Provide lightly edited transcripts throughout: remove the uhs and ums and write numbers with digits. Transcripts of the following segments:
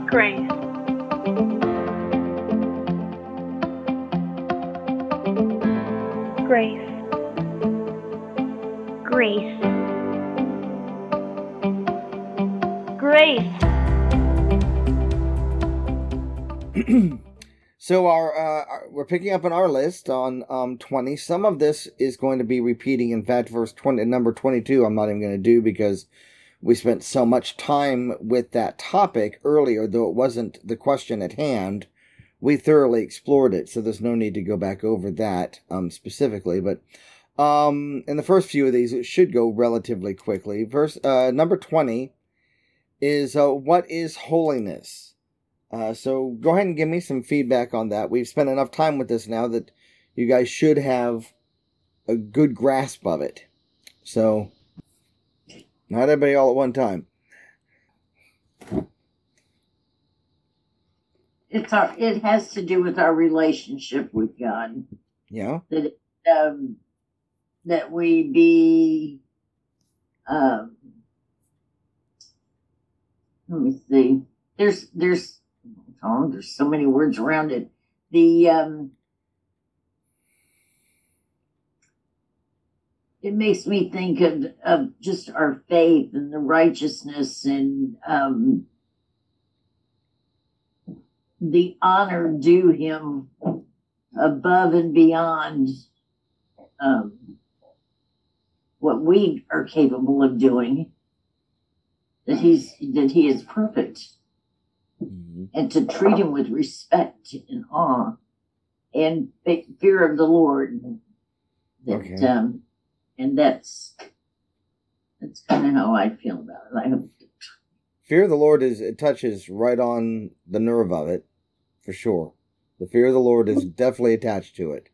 Grace. Grace. Grace. Grace. So we're picking up on our list on 20. Some of this is going to be repeating. In fact, verse 20, number 22, I'm not even going to do because we spent so much time with that topic earlier, though it wasn't the question at hand. We thoroughly explored it, so there's no need to go back over that specifically. But in the first few of these, it should go relatively quickly. Verse number 20 is what is holiness? So go ahead and give me some feedback on that. We've spent enough time with this now that you guys should have a good grasp of it. So, not everybody all at one time. It has to do with our relationship with God. Yeah. That we be. Let me see. There's so many words around it. It makes me think of just our faith and the righteousness and the honor due him above and beyond what we are capable of doing. That he is perfect. Mm-hmm. And to treat him with respect and awe and fear of the Lord. Okay. And that's kind of how I feel about it. I hope. Fear of the Lord it touches right on the nerve of it, for sure. The fear of the Lord is definitely attached to it.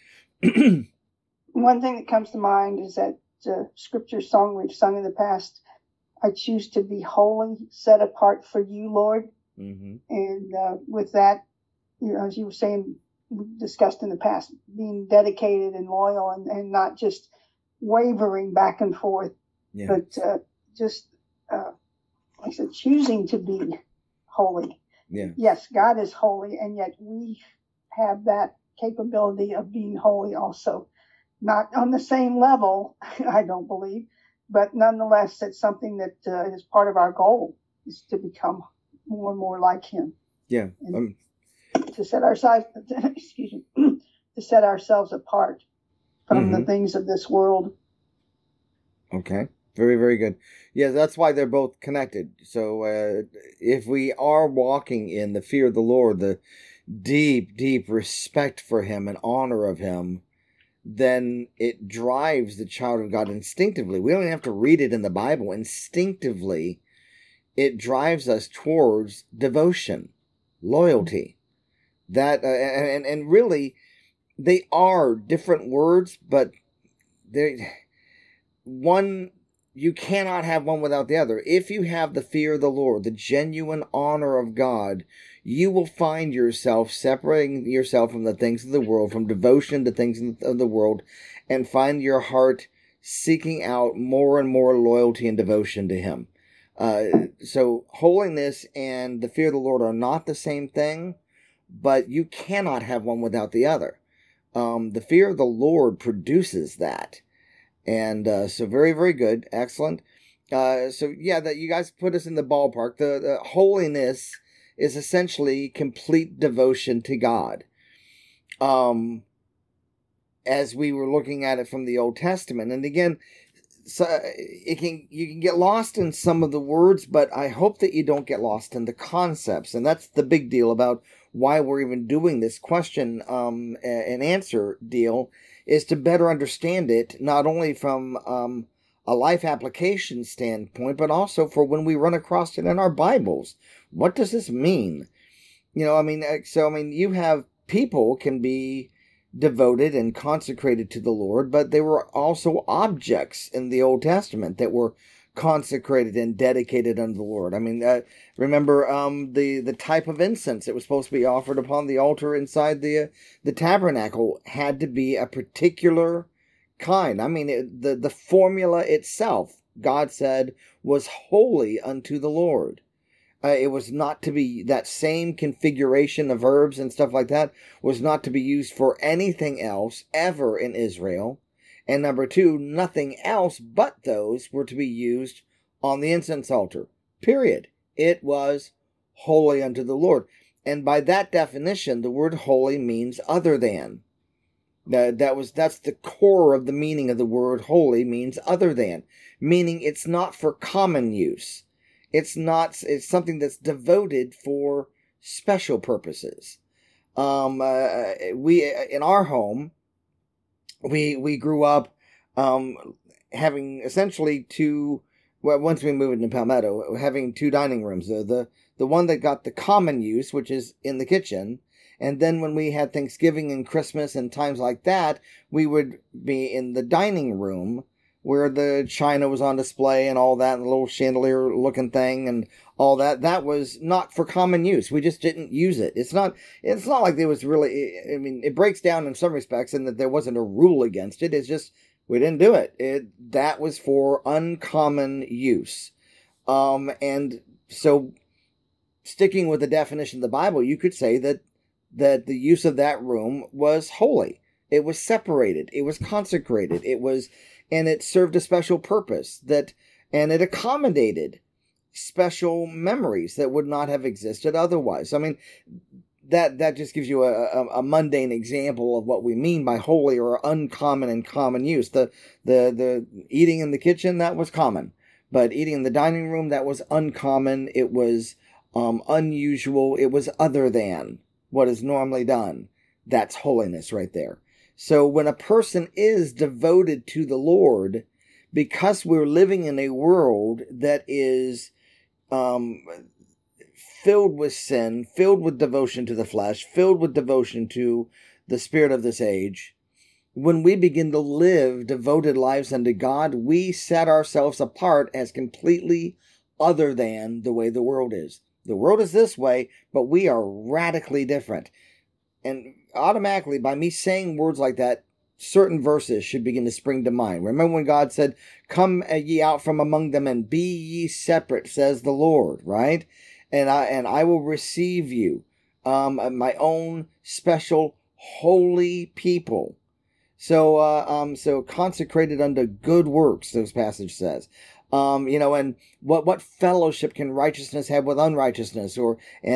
One thing that comes to mind is that scripture song we've sung in the past. I choose to be holy, set apart for you, Lord. Mm-hmm. And with that, as you were saying, we discussed in the past, being dedicated and loyal and not just wavering back and forth, but just, like I said, choosing to be holy. Yeah. Yes, God is holy, and yet we have that capability of being holy also. Not on the same level, I don't believe, but nonetheless, it's something that is part of our goal, is to become more and more like him. Yeah. To set ourselves, to set ourselves apart from the things of this world. Okay. Very, very good. Yeah, that's why they're both connected. So if we are walking in the fear of the Lord, the deep, deep respect for him and honor of him, then it drives the child of God instinctively. We don't even have to read it in the Bible. Instinctively, it drives us towards devotion, loyalty. That and really, they are different words, but you cannot have one without the other. If you have the fear of the Lord, the genuine honor of God, you will find yourself separating yourself from the things of the world, from devotion to things of the world, and find your heart seeking out more and more loyalty and devotion to him. So holiness and the fear of the Lord are not the same thing, but you cannot have one without the other. The fear of the Lord produces that. And so very, very good. Excellent. So yeah, that you guys put us in the ballpark. The holiness is essentially complete devotion to God. As we were looking at it from the Old Testament. And again, so you can get lost in some of the words, but I hope that you don't get lost in the concepts. And that's the big deal about why we're even doing this question and answer deal, is to better understand it, not only from a life application standpoint, but also for when we run across it in our Bibles. What does this mean? You have people can be devoted and consecrated to the Lord, but they were also objects in the Old Testament that were consecrated and dedicated unto the Lord. Remember the type of incense that was supposed to be offered upon the altar inside the tabernacle had to be a particular kind. The formula itself, God said, was holy unto the Lord. It was not to be, that same configuration of herbs and stuff like that was not to be used for anything else ever in Israel. And number two, nothing else but those were to be used on the incense altar. Period. It was holy unto the Lord. And by that definition, the word holy means other than. That's the core of the meaning of the word holy, means other than. Meaning it's not for common use. It's something that's devoted for special purposes. We in our home, we grew up having essentially once we moved into Palmetto, having two dining rooms. The one that got the common use, which is in the kitchen, and then when we had Thanksgiving and Christmas and times like that, we would be in the dining room, where the china was on display and all that, and the little chandelier looking thing and all that. That was not for common use. We just didn't use it. It's not like there was really, I mean, it breaks down in some respects in that there wasn't a rule against it. It's just, we didn't do it. That was for uncommon use. And so sticking with the definition of the Bible, you could say that the use of that room was holy. It was separated. It was consecrated. And it served a special purpose, and it accommodated special memories that would not have existed otherwise. I mean, that just gives you a mundane example of what we mean by holy or uncommon and common use. The eating in the kitchen, that was common, but eating in the dining room, that was uncommon. It was unusual. It was other than what is normally done. That's holiness right there. So when a person is devoted to the Lord, because we're living in a world that is filled with sin, filled with devotion to the flesh, filled with devotion to the spirit of this age, when we begin to live devoted lives unto God, we set ourselves apart as completely other than the way the world is. The world is this way, but we are radically different. And automatically, by me saying words like that, certain verses should begin to spring to mind. Remember when God said, "Come ye out from among them and be ye separate, says the Lord," right? And I will receive you, my own special holy people. So consecrated unto good works, those passage says. And what fellowship can righteousness have with unrighteousness, or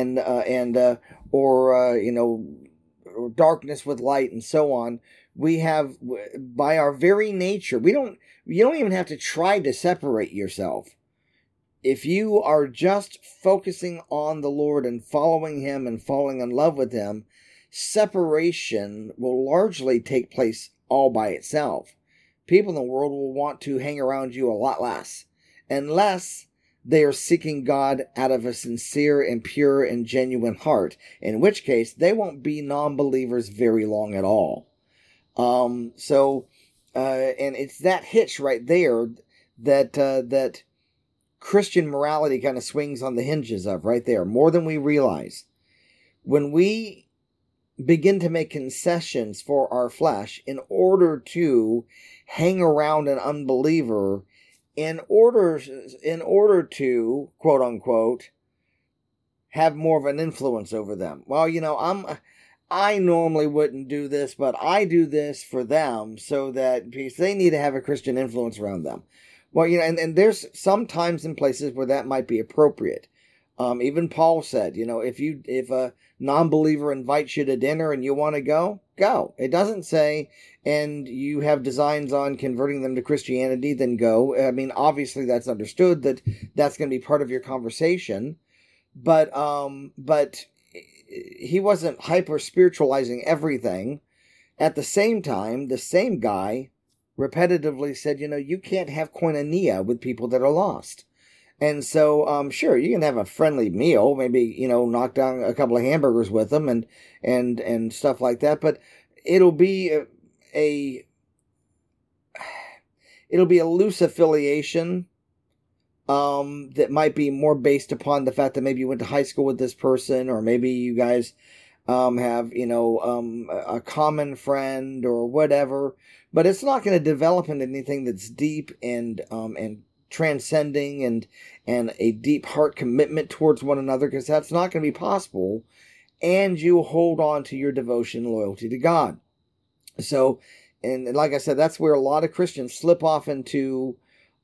darkness with light, and so on. We have, by our very nature, you don't even have to try to separate yourself. If you are just focusing on the Lord and following Him and falling in love with Him, separation will largely take place all by itself. People in the world will want to hang around you a lot less, unless they are seeking God out of a sincere and pure and genuine heart, in which case they won't be non-believers very long at all. And it's that hitch right there that Christian morality kind of swings on the hinges of right there, more than we realize. When we begin to make concessions for our flesh in order to hang around an unbeliever, in order to, quote unquote, have more of an influence over them. Well, I normally wouldn't do this, but I do this for them so that, because they need to have a Christian influence around them. Well, and there's some times and places where that might be appropriate. Even Paul said, if a non-believer invites you to dinner and you want to go, go. It doesn't say, and you have designs on converting them to Christianity, then go. I mean, obviously that's understood that that's going to be part of your conversation, but he wasn't hyper-spiritualizing everything. At the same time, the same guy repetitively said, you can't have koinonia with people that are lost. And so, sure, you can have a friendly meal, maybe, knock down a couple of hamburgers with them and stuff like that, but it'll be a loose affiliation, that might be more based upon the fact that maybe you went to high school with this person, or maybe you guys, have, a common friend or whatever, but it's not going to develop into anything that's deep and transcending and a deep heart commitment towards one another, because that's not going to be possible, and you hold on to your devotion and loyalty to God. So, and like I said, that's where a lot of Christians slip off into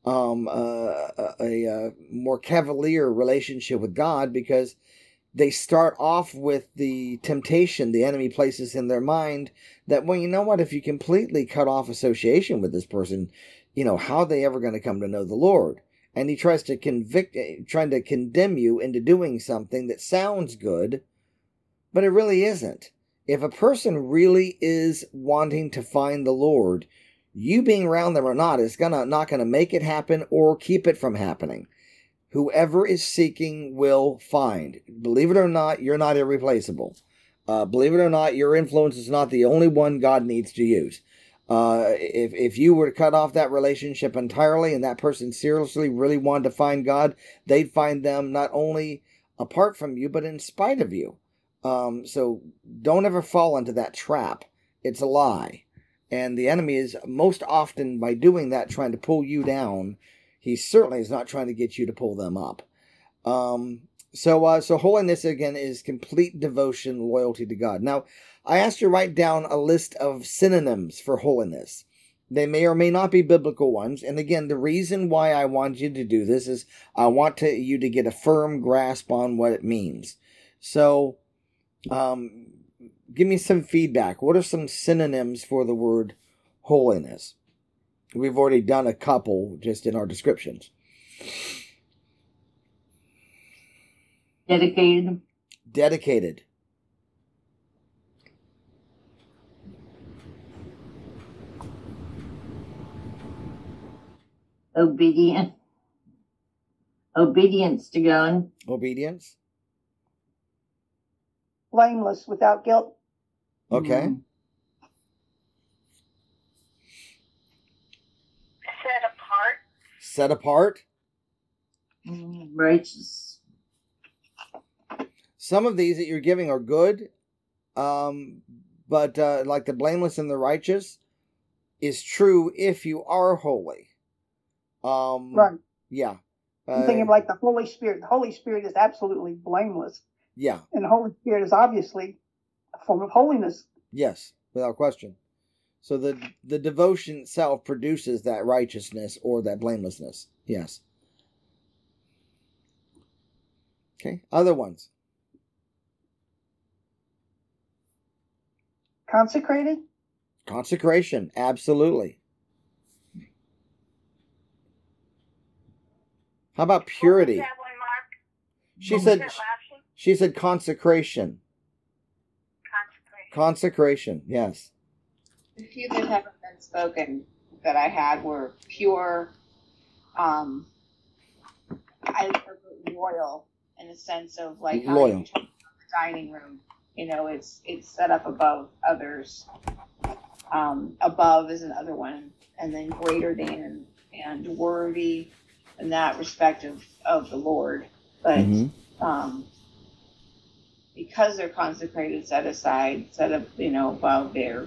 a more cavalier relationship with God, because they start off with the temptation the enemy places in their mind that, well, you know what, if you completely cut off association with this person, how are they ever going to come to know the Lord? And he tries to trying to condemn you into doing something that sounds good, but it really isn't. If a person really is wanting to find the Lord, you being around them or not is not gonna make it happen or keep it from happening. Whoever is seeking will find. Believe it or not, you're not irreplaceable. Believe it or not, your influence is not the only one God needs to use. If you were to cut off that relationship entirely and that person seriously really wanted to find God, they'd find them not only apart from you, but in spite of you. So don't ever fall into that trap. It's a lie. And the enemy is most often, by doing that, trying to pull you down. He certainly is not trying to get you to pull them up. So holiness, again, is complete devotion, loyalty to God. Now, I asked you to write down a list of synonyms for holiness. They may or may not be biblical ones. And again, the reason why I want you to do this is I want you to get a firm grasp on what it means. So, give me some feedback. What are some synonyms for the word holiness? We've already done a couple just in our descriptions. Dedicated. Dedicated. Obedient. Obedience to God. Obedience. Blameless, without guilt. Okay. Set apart. Set apart. Righteous. Some of these that you're giving are good, but like the blameless and the righteous is true if you are holy. Right. Yeah. I'm thinking of like the Holy Spirit. The Holy Spirit is absolutely blameless. Yeah. And the Holy Spirit is obviously a form of holiness. Yes, without question. So the devotion itself produces that righteousness or that blamelessness. Yes. Okay. Other ones. Consecrated? Consecration. Absolutely. How about purity? What was that one, Mark? She What said was that last one? she said consecration. Consecration, yes. The few that haven't been spoken that I had were pure, I royal in a sense of like how Loyal. you talk about the dining room. It's set up above others. Above is another one, and then greater than and worthy in that respect of the Lord. But because they're consecrated, set aside, set up, above, they're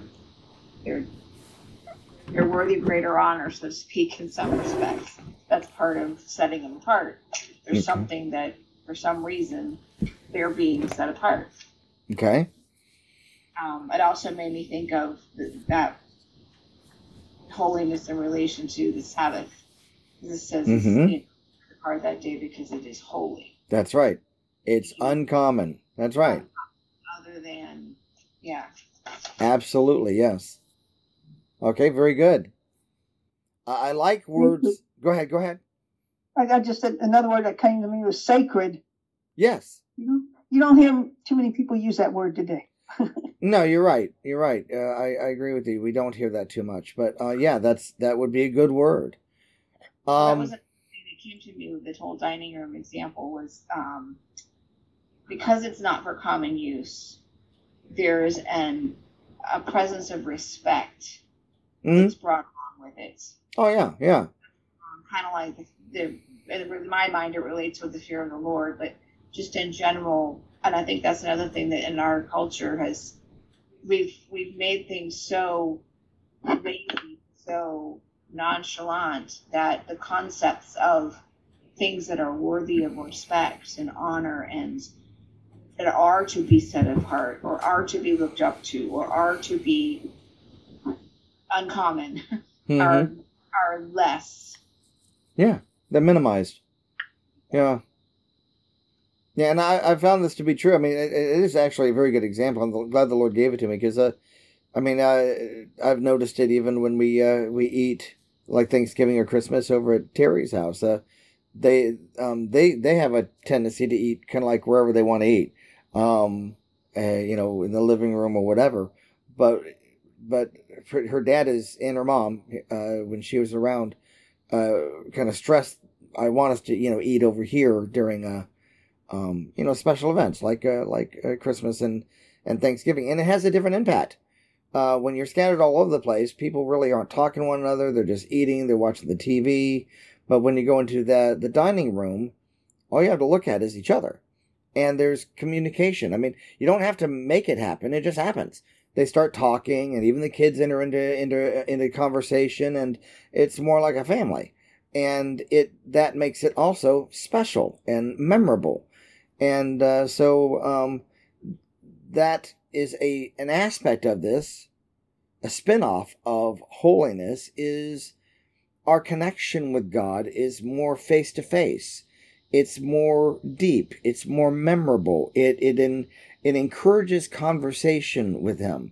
worthy of greater honor, so to speak, in some respects. That's part of setting them apart. There's something that, for some reason, they're being set apart. Okay. It also made me think of that holiness in relation to the Sabbath. It says it's part that day because it is holy. That's right. It's uncommon. That's right. Other than, yeah. Absolutely, yes. Okay, very good. I like words. Go ahead. I just said another word that came to me was sacred. Yes. You don't hear too many people use that word today. No, you're right. You're right. I agree with you. We don't hear that too much, but yeah, that would be a good word. That was a thing that came to me with this whole dining room example was because it's not for common use. There is a presence of respect that's brought along with it. Oh yeah. Kind of like in my mind, it relates with the fear of the Lord, but just in general. And I think that's another thing that in our culture we've made things so lazy, so nonchalant that the concepts of things that are worthy of respect and honor and that are to be set apart or are to be looked up to or are to be uncommon are less. Yeah, they're minimized. Yeah. Yeah, and I found this to be true. I mean, it is actually a very good example. I'm glad the Lord gave it to me because, I've noticed it even when we eat like Thanksgiving or Christmas over at Terry's house. They have a tendency to eat kind of like wherever they want to eat, in the living room or whatever. But her dad and her mom, when she was around, kind of stressed. I want us to eat over here during special events like Christmas and Thanksgiving, and it has a different impact. When you're scattered all over the place, people really aren't talking to one another. They're just eating. They're watching the TV. But when you go into the dining room, all you have to look at is each other, and there's communication. I mean, you don't have to make it happen; it just happens. They start talking, and even the kids enter into conversation, and it's more like a family. And that makes it also special and memorable. And so that is an aspect of this, a spin-off of holiness, is our connection with God is more face-to-face. It's more deep. It's more memorable. It encourages conversation with Him.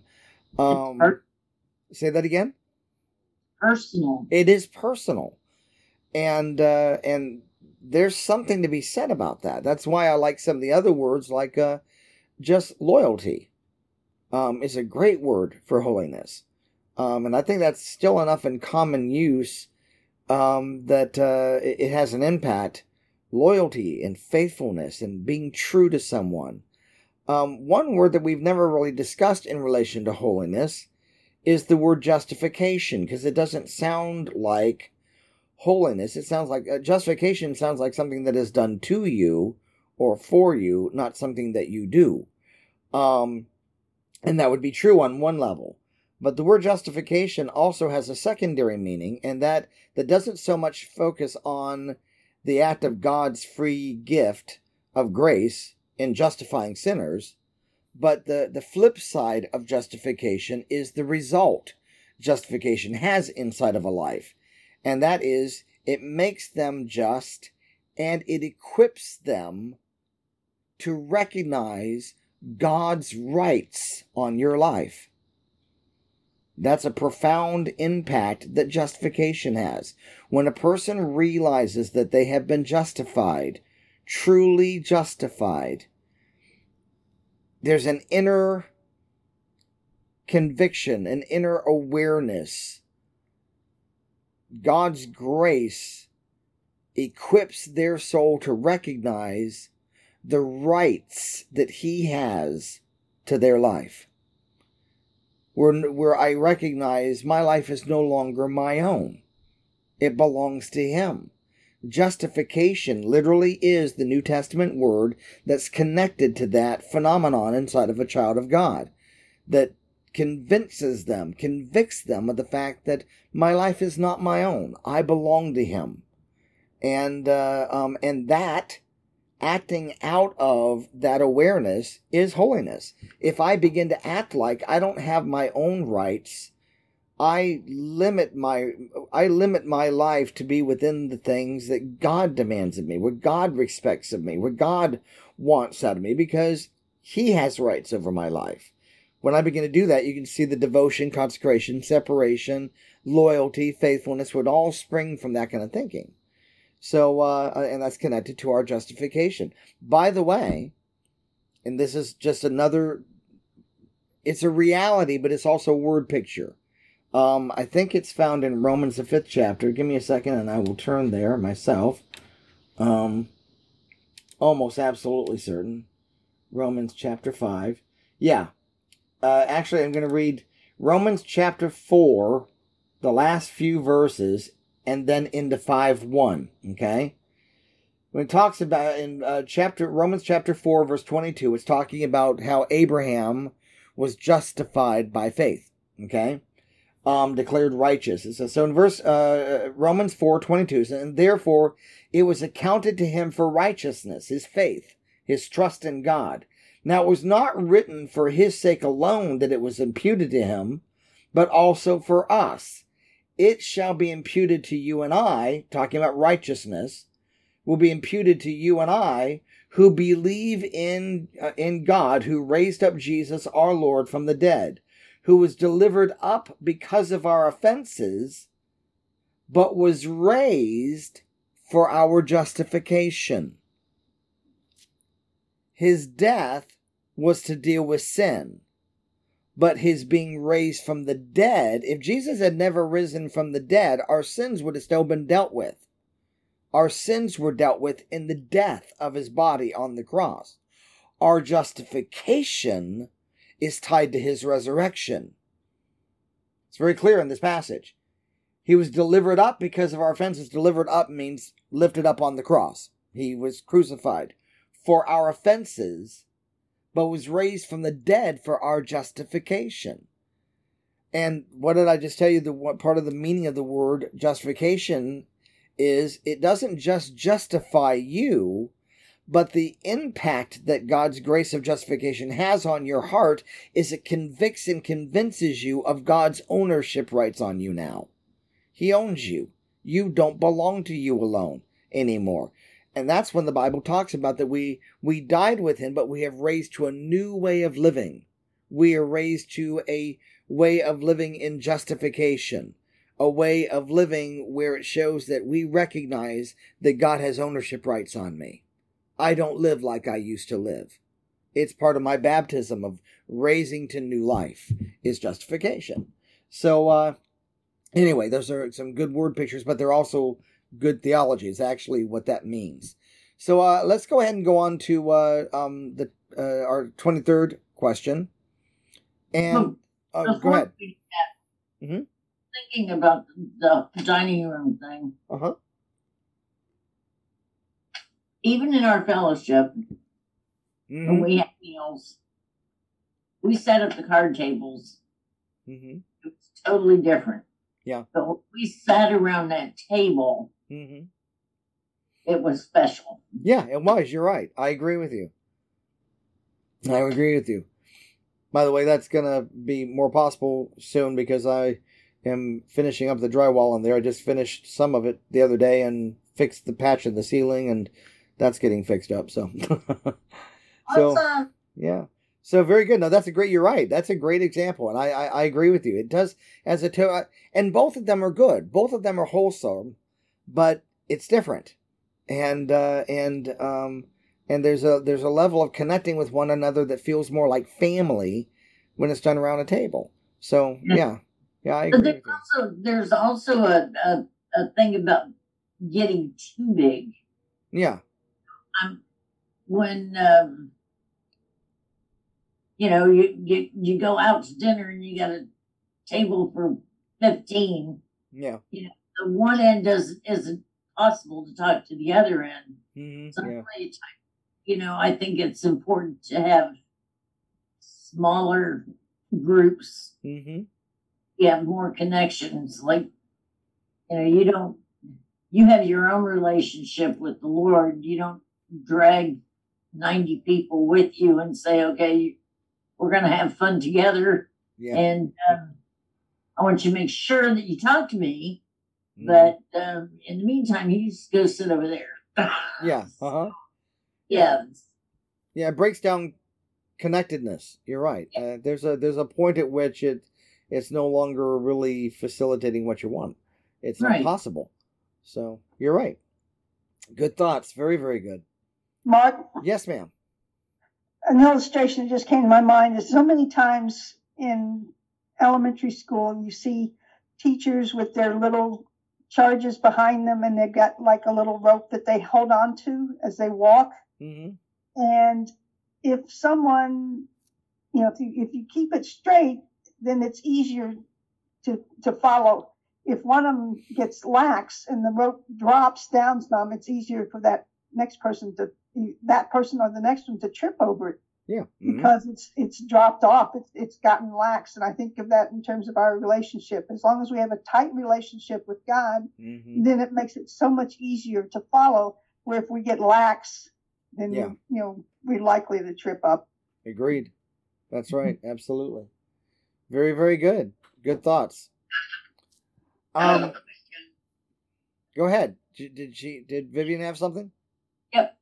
Say that again? Personal. It is personal. And there's something to be said about that. That's why I like some of the other words, like just loyalty. Is a great word for holiness. And I think that's still enough in common use that it has an impact. Loyalty and faithfulness and being true to someone. One word that we've never really discussed in relation to holiness is the word justification, because it doesn't sound like holiness. It sounds like justification sounds like something that is done to you or for you, not something that you do. And that would be true on one level. But the word justification also has a secondary meaning, and that doesn't so much focus on the act of God's free gift of grace in justifying sinners, but the flip side of justification is the result justification has inside of a life. And that is, it makes them just, and it equips them to recognize God's rights on your life. That's a profound impact that justification has. When a person realizes that they have been justified, truly justified, there's an inner conviction, an inner awareness. God's grace equips their soul to recognize the rights that He has to their life. Where I recognize my life is no longer my own. It belongs to Him. Justification literally is the New Testament word that's connected to that phenomenon inside of a child of God, that convicts them of the fact that my life is not my own. I belong to Him. And that acting out of that awareness is holiness. If I begin to act like I don't have my own rights, I limit my life to be within the things that God demands of me, what God expects of me, what God wants out of me, because He has rights over my life. When I begin to do that, you can see the devotion, consecration, separation, loyalty, faithfulness would all spring from that kind of thinking. So, and that's connected to our justification. By the way, and this is just it's a reality, but it's also a word picture. I think it's found in Romans, the 5th chapter. Give me a second and I will turn there myself. Almost absolutely certain. Romans chapter 5. Yeah. Actually, I'm going to read Romans chapter 4, the last few verses, and then into 5:1, okay? When it talks about in Romans chapter 4, verse 22, it's talking about how Abraham was justified by faith, okay? declared righteous. It says, so in verse Romans 4:22, and therefore it was accounted to him for righteousness, his faith, his trust in God. Now it was not written for his sake alone that it was imputed to him, but also for us. It shall be imputed to you and I, talking about righteousness, will be imputed to you and I, who believe in God, who raised up Jesus our Lord from the dead, who was delivered up because of our offenses, but was raised for our justification. His death was to deal with sin, but his being raised from the dead, if Jesus had never risen from the dead, our sins would have still been dealt with. Our sins were dealt with in the death of his body on the cross. Our justification is tied to his resurrection. It's very clear in this passage. He was delivered up because of our offenses. Delivered up means lifted up on the cross. He was crucified for our offenses, but was raised from the dead for our justification. And what did I just tell you? What part of the meaning of the word justification is, it doesn't just justify you, but the impact that God's grace of justification has on your heart is it convicts and convinces you of God's ownership rights on you now. He owns you. You don't belong to you alone anymore. And that's when the Bible talks about that we died with him, but we have raised to a new way of living. We are raised to a way of living in justification. A way of living where it shows that we recognize that God has ownership rights on me. I don't live like I used to live. It's part of my baptism of raising to new life is justification. So anyway, those are some good word pictures, but they're also good theology is actually what that means. So let's go ahead and go on to our 23rd question. And go ahead. Mm-hmm. Thinking about the dining room thing. Uh-huh. Even in our fellowship, when we have meals, we set up the card tables. Mm-hmm. It was totally different. Yeah. But when we sat around that table, it was special. Yeah, it was. You're right. I agree with you. I agree with you. By the way, that's going to be more possible soon because I am finishing up the drywall in there. I just finished some of it the other day and fixed the patch in the ceiling, and that's getting fixed up. So, Awesome. Yeah. So very good. No, you're right. That's a great example, and I agree with you. It does and both of them are good. Both of them are wholesome, but it's different, and there's a level of connecting with one another that feels more like family when it's done around a table. So yeah, I agree. But there's also a thing about getting too big. Yeah. When you go out to dinner and you got a table for 15. Yeah. The one end isn't possible to talk to the other end. Mm-hmm. So I think it's important to have smaller groups. Mm-hmm. You have more connections. Like, you have your own relationship with the Lord. You don't drag 90 people with you and say, okay, we're going to have fun together. Yeah. And I want you to make sure that you talk to me. But in the meantime, you just go sit over there. Yeah. Uh-huh. Yeah. Yeah, it breaks down connectedness. You're right. There's a point at which it's no longer really facilitating what you want. It's not possible. So you're right. Good thoughts. Very, very good. Mark? Yes, ma'am. An illustration that just came to my mind is so many times in elementary school, you see teachers with their little charges behind them, and they've got like a little rope that they hold on to as they walk. Mm-hmm. And if someone, if you keep it straight, then it's easier to follow. If one of them gets lax and the rope drops down some, it's easier for that person or the next one to trip over it. Yeah. Because it's dropped off. It's gotten lax. And I think of that in terms of our relationship. As long as we have a tight relationship with God, then it makes it so much easier to follow. Where if we get lax, then we're likely to trip up. Agreed. That's right. Absolutely. Very, very good. Good thoughts. Go ahead. Did Vivian have something? Yep.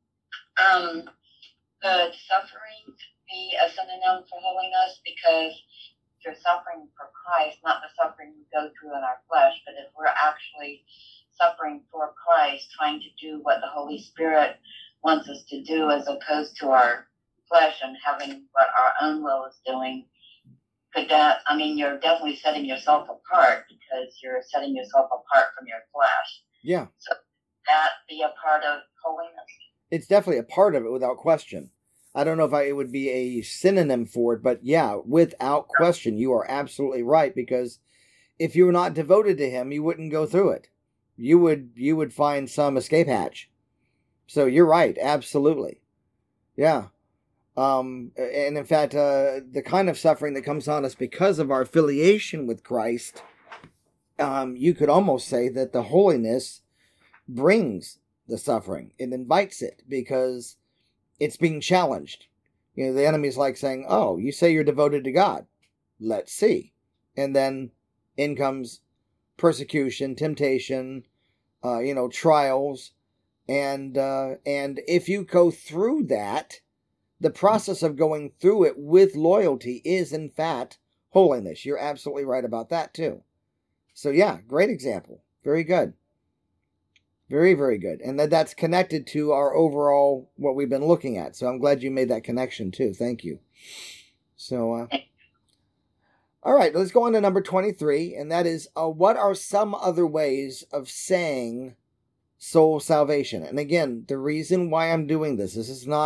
Could suffering be a synonym for holiness? Because if you're suffering for Christ, not the suffering we go through in our flesh, but if we're actually suffering for Christ, trying to do what the Holy Spirit wants us to do as opposed to our flesh and having what our own will is doing, could that, I mean, you're definitely setting yourself apart because you're setting yourself apart from your flesh. Yeah. So that be a part of holiness? It's definitely a part of it without question. I don't know if it would be a synonym for it, but yeah, without question, you are absolutely right, because if you were not devoted to him, you wouldn't go through it. You would find some escape hatch. So you're right, absolutely. Yeah. And in fact, the kind of suffering that comes on us because of our affiliation with Christ, you could almost say that the holiness brings the suffering. It invites it because it's being challenged. The enemy's like saying, oh, you say you're devoted to God. Let's see. And then in comes persecution, temptation, trials. And if you go through that, the process of going through it with loyalty is, in fact, holiness. You're absolutely right about that, too. So, yeah, great example. Very good. Very, very good. And that's connected to our overall, what we've been looking at. So I'm glad you made that connection, too. Thank you. So, all right, let's go on to number 23. And that is, what are some other ways of saying soul salvation? And again, the reason why I'm doing this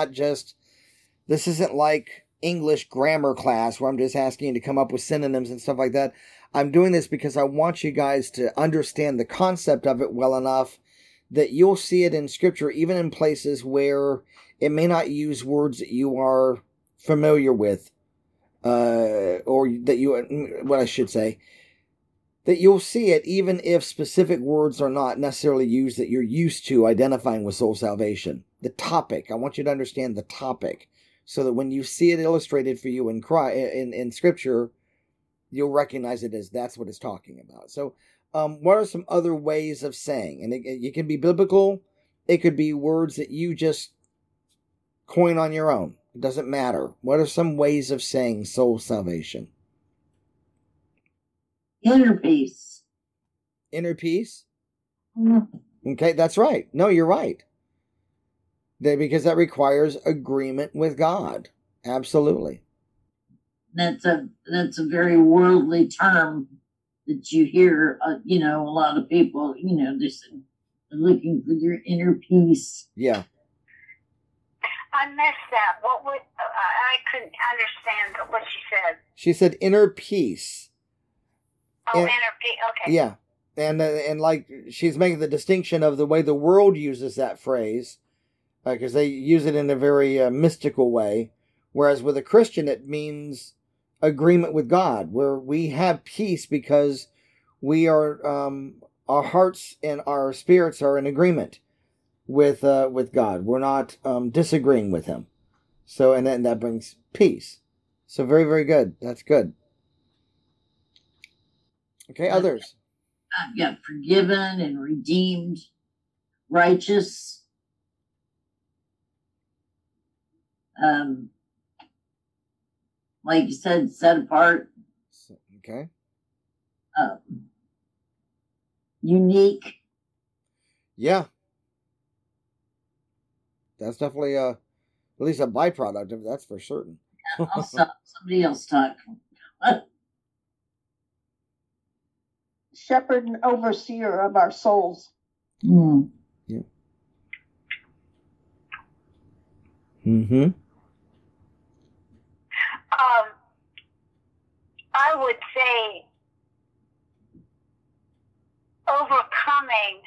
isn't like English grammar class where I'm just asking you to come up with synonyms and stuff like that. I'm doing this because I want you guys to understand the concept of it well enough that you'll see it in Scripture, even in places where it may not use words that you are familiar with, or that you'll see it even if specific words are not necessarily used that you're used to identifying with soul salvation. The topic, I want you to understand the topic, so that when you see it illustrated for you in Scripture, you'll recognize it as that's what it's talking about. So, what are some other ways of saying? And it can be biblical. It could be words that you just coin on your own. It doesn't matter. What are some ways of saying soul salvation? Inner peace. Inner peace? Okay, that's right. No, you're right. Because that requires agreement with God. Absolutely. That's a very worldly term that you hear, a lot of people, they're looking for their inner peace. Yeah. I missed that. I couldn't understand what she said. She said inner peace. Oh, inner peace. Okay. Yeah. And like she's making the distinction of the way the world uses that phrase, because they use it in a very mystical way. Whereas with a Christian, it means agreement with God, where we have peace because we are, our hearts and our spirits are in agreement with God. We're not disagreeing with Him. So, and then that brings peace. So very, very good. That's good. Okay, others. Yeah, forgiven and redeemed, righteous. Like you said, set apart. Okay. Unique. Yeah. That's definitely at least a byproduct of that's for certain. Yeah, somebody else talk. Shepherd and overseer of our souls. Mm. Yeah. Mm-hmm. I would say overcoming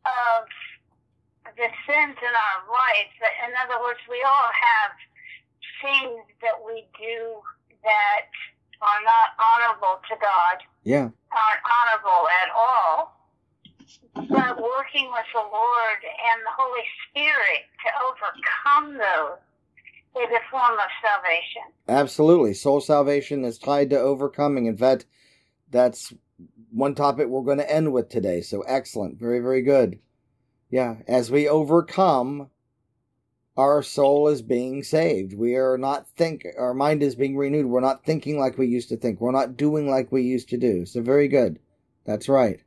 of the sins in our life. In other words, we all have things that we do that are not honorable to God. Yeah. Aren't honorable at all. But working with the Lord and the Holy Spirit to overcome those is a form of salvation. Absolutely. Soul salvation is tied to overcoming. In fact, that's one topic we're going to end with today. So excellent. Very, very good. Yeah. As we overcome, our soul is being saved. We are not our mind is being renewed. We're not thinking like we used to think. We're not doing like we used to do. So very good. That's right.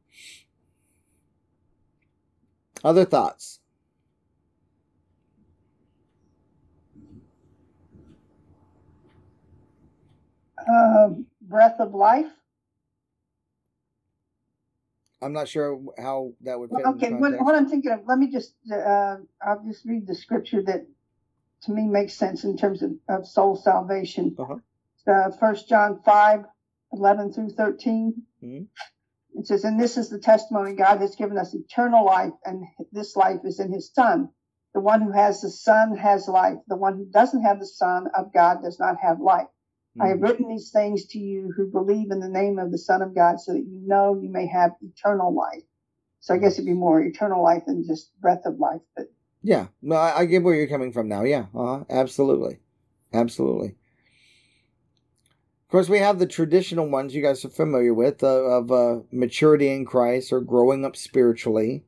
Other thoughts? Breath of life. I'm not sure how that would fit. Okay, what I'm thinking of, let me just, I'll just read the scripture that to me makes sense in terms of soul salvation. 1 John 5:11-13. Mm-hmm. It says, and this is the testimony God has given us eternal life, and this life is in his Son. The one who has the Son has life. The one who doesn't have the Son of God does not have life. I have written these things to you who believe in the name of the Son of God, so that you know you may have eternal life. So I guess it'd be more eternal life than just breath of life. But yeah, no, I get where you're coming from now. Yeah, absolutely. Absolutely. Of course, we have the traditional ones you guys are familiar with of maturity in Christ or growing up spiritually.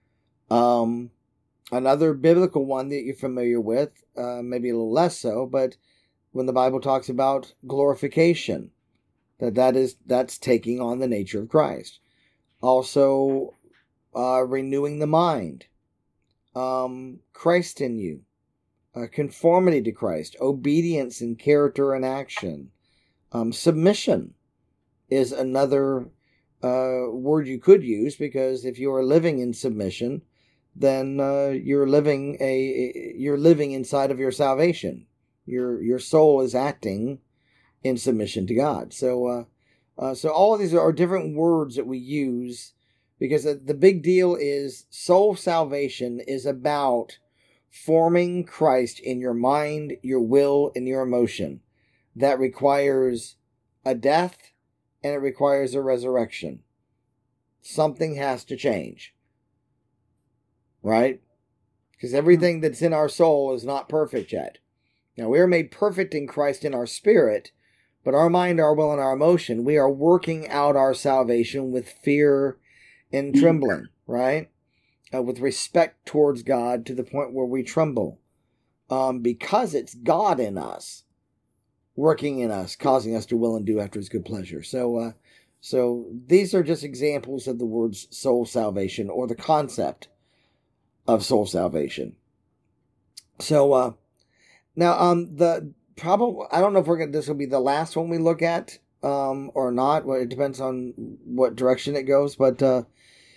Another biblical one that you're familiar with, maybe a little less so, but when the Bible talks about glorification, that's taking on the nature of Christ. Also, renewing the mind, Christ in you, conformity to Christ, obedience in character and action, submission is another word you could use, because if you are living in submission, then you're living inside of your salvation. Your soul is acting in submission to God. So all of these are different words that we use, because the big deal is soul salvation is about forming Christ in your mind, your will, and your emotion. That requires a death and it requires a resurrection. Something has to change. Right? Because everything that's in our soul is not perfect yet. Now, we are made perfect in Christ in our spirit, but our mind, our will, and our emotion, we are working out our salvation with fear and trembling, right? With respect towards God to the point where we tremble. Because it's God in us, working in us, causing us to will and do after his good pleasure. So these are just examples of the words soul salvation, or the concept of soul salvation. So, now, the probably, I don't know if this will be the last one we look at, or not. Well, it depends on what direction it goes. But the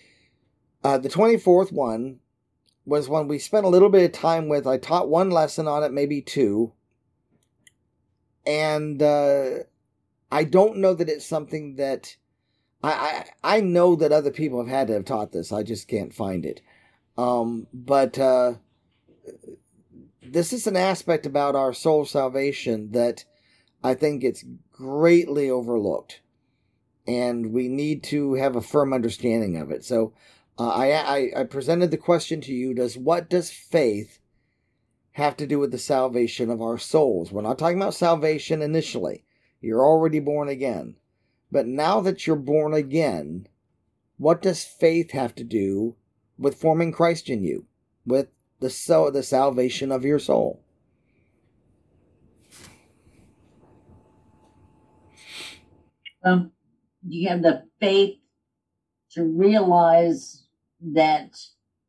24th one was one we spent a little bit of time with. I taught one lesson on it, maybe two. And I don't know that it's something that I know that other people have had to have taught this. I just can't find it. But this is an aspect about our soul salvation that I think it's greatly overlooked, and we need to have a firm understanding of it. So I presented the question to you: what does faith have to do with the salvation of our souls? We're not talking about salvation initially. You're already born again. But now that you're born again, what does faith have to do with forming Christ in you, with the salvation of your soul? You have the faith to realize that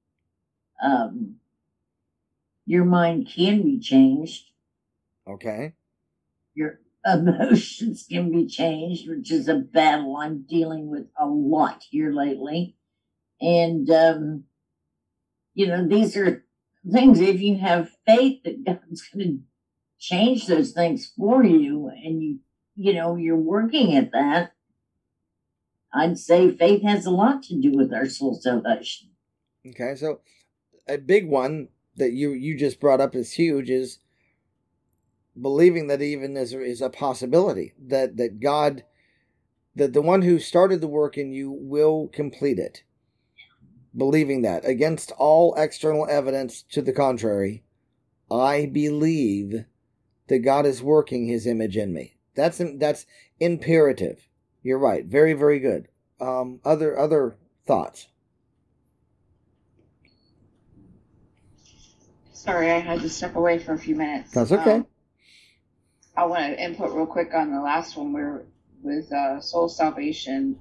your mind can be changed. Okay. Your emotions can be changed, which is a battle I'm dealing with a lot here lately. And, these are things, if you have faith that God's going to change those things for you, and you're working at that, I'd say faith has a lot to do with our soul salvation. Okay, so a big one that you just brought up is huge, is believing that even is a possibility, that God, that the one who started the work in you will complete it. Believing that against all external evidence to the contrary, I believe that God is working his image in me. That's imperative. You're right. Very, very good. Other thoughts? Sorry, I had to step away for a few minutes. That's okay. I want to input real quick on the last one where with soul salvation.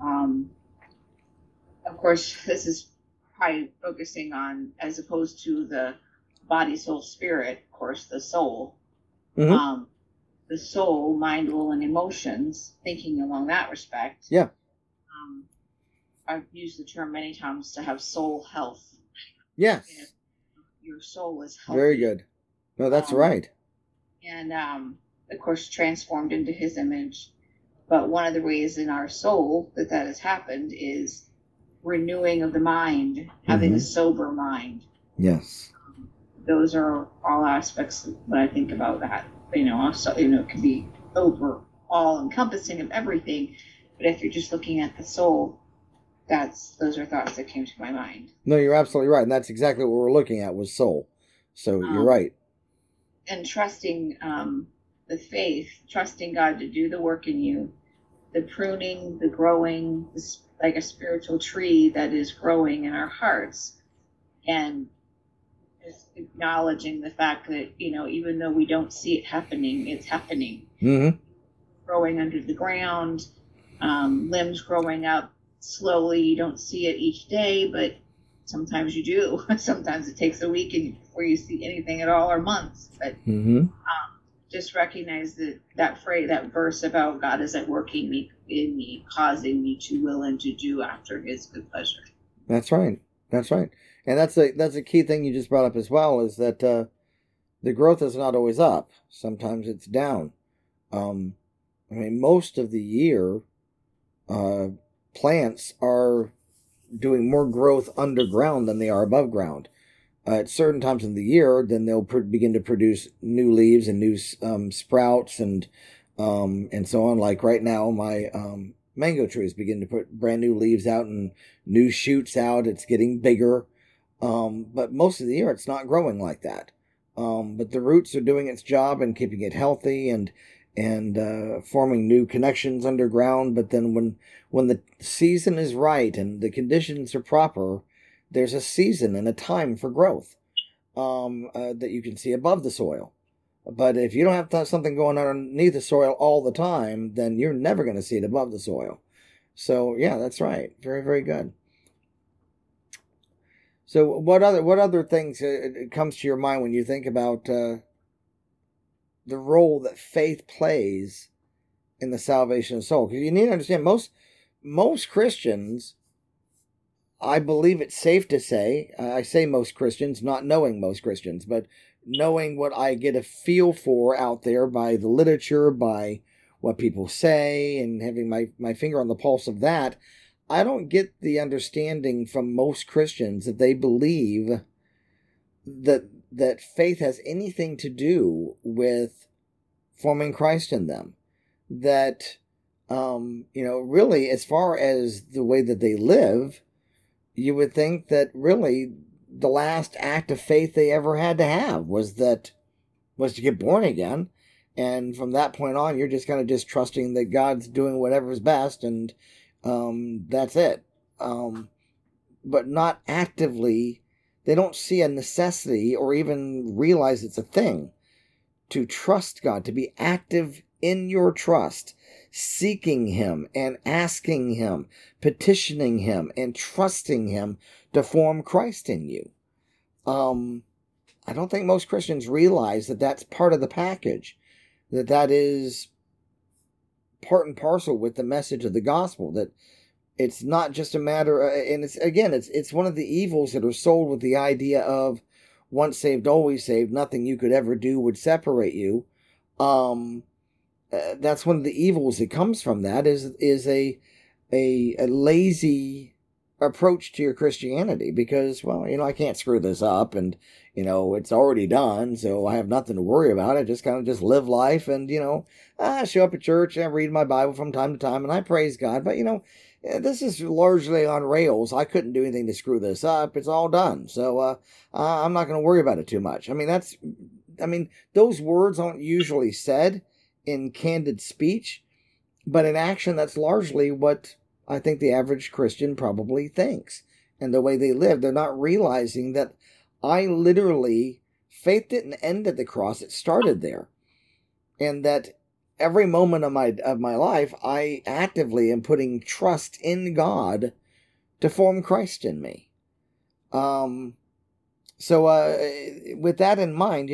Of course, this is probably focusing on, as opposed to the body, soul, spirit, of course, the soul. Mm-hmm. The soul, mind, will, and emotions, thinking along that respect. Yeah. I've used the term many times to have soul health. Yes. Your soul is healthy. Very good. No, that's right. And, of course, transformed into his image. But one of the ways in our soul that has happened is renewing of the mind, having a sober mind. Yes. Those are all aspects when I think about that. Also, it can be over all encompassing of everything. But if you're just looking at the soul, those are thoughts that came to my mind. No, you're absolutely right. And that's exactly what we're looking at was soul. So you're right. And trusting the faith, trusting God to do the work in you, the pruning, the growing, like a spiritual tree that is growing in our hearts. And just acknowledging the fact that, even though we don't see it happening, it's happening. Mm-hmm. Growing under the ground, limbs growing up slowly. You don't see it each day, but sometimes you do. Sometimes it takes a week before you see anything at all, or months. But just recognize that phrase, that verse about God is at work in me, causing me to will and to do after his good pleasure. That's right. That's right. And that's a key thing you just brought up as well, is that the growth is not always up. Sometimes it's down. Most of the year, plants are doing more growth underground than they are above ground. At certain times of the year, then they'll begin to produce new leaves and new sprouts and so on. Like right now, my mango trees begin to put brand new leaves out and new shoots out. It's getting bigger. But most of the year, it's not growing like that. But the roots are doing its job and keeping it healthy and forming new connections underground. But then when the season is right and the conditions are proper, there's a season and a time for growth that you can see above the soil. But if you don't have something going on underneath the soil all the time, then you're never going to see it above the soil. So yeah, that's right. Very, very good. So what other things comes to your mind when you think about the role that faith plays in the salvation of the soul? Because you need to understand, most Christians, I believe it's safe to say, I say most Christians, not knowing most Christians, but knowing what I get a feel for out there by the literature, by what people say, and having my finger on the pulse of that, I don't get the understanding from most Christians that they believe that faith has anything to do with forming Christ in them. That, really, as far as the way that they live, you would think that really the last act of faith they ever had to have was to get born again. And from that point on, you're just kind of just trusting that God's doing whatever's best, and that's it. But not actively, they don't see a necessity or even realize it's a thing to trust God, to be active in your trust, seeking him and asking him, petitioning him and trusting him to form Christ in you. I don't think most Christians realize that that's part of the package, that is part and parcel with the message of the gospel, that it's not just a matter, and it's one of the evils that are sold with the idea of once saved, always saved, nothing you could ever do would separate you. That's one of the evils that comes from that is a lazy approach to your Christianity because, well, I can't screw this up and, it's already done, so I have nothing to worry about. I just kind of just live life and, I show up at church and I read my Bible from time to time and I praise God. But, this is largely on rails. I couldn't do anything to screw this up. It's all done. So I'm not going to worry about it too much. Those words aren't usually said in candid speech, but in action, that's largely what I think the average Christian probably thinks. And the way they live, they're not realizing that faith didn't end at the cross. It started there. And that every moment of my life, I actively am putting trust in God to form Christ in me. So with that in mind,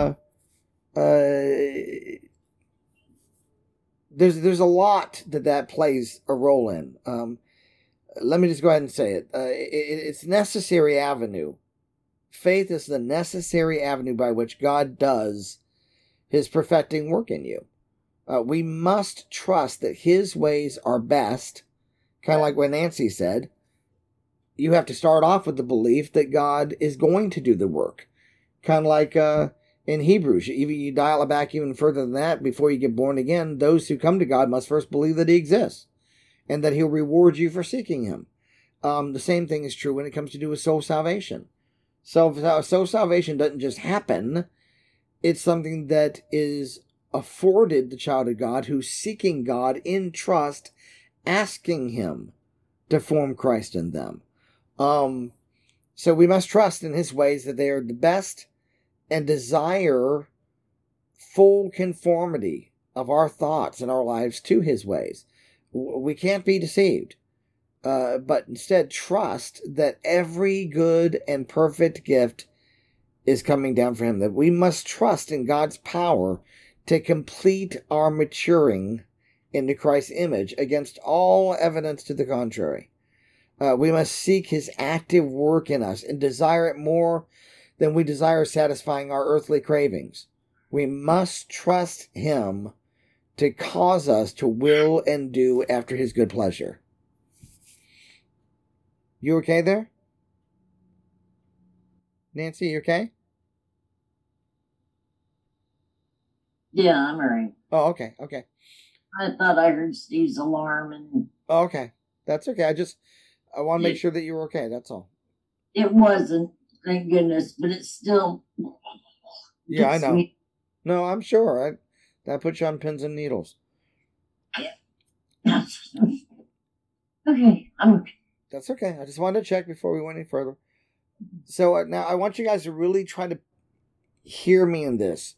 there's a lot that plays a role in. Let me just go ahead and say it. It's necessary avenue. Faith is the necessary avenue by which God does his perfecting work in you. We must trust that his ways are best. Kind of like what Nancy said. You have to start off with the belief that God is going to do the work. Kind of like in Hebrews. You dial it back even further than that. Before you get born again, those who come to God must first believe that he exists. And that he'll reward you for seeking him. The same thing is true when it comes to do with soul salvation. So salvation doesn't just happen. It's something that is afforded the child of God who's seeking God in trust, asking him to form Christ in them. So we must trust in his ways that they are the best and desire full conformity of our thoughts and our lives to his ways. We can't be deceived. But instead trust that every good and perfect gift is coming down from him. That we must trust in God's power to complete our maturing into Christ's image against all evidence to the contrary. We must seek his active work in us and desire it more than we desire satisfying our earthly cravings. We must trust him to cause us to will and do after his good pleasure. You okay there? Nancy, you okay? Yeah, I'm all right. Oh, okay. I thought I heard Steve's alarm and... Oh, okay. That's okay. I want to make sure that you were okay. That's all. It wasn't, thank goodness, but it's still... Yeah, I know. No, I'm sure. That puts you on pins and needles. Yeah. Okay, I'm okay. That's okay. I just wanted to check before we went any further. So now I want you guys to really try to hear me in this.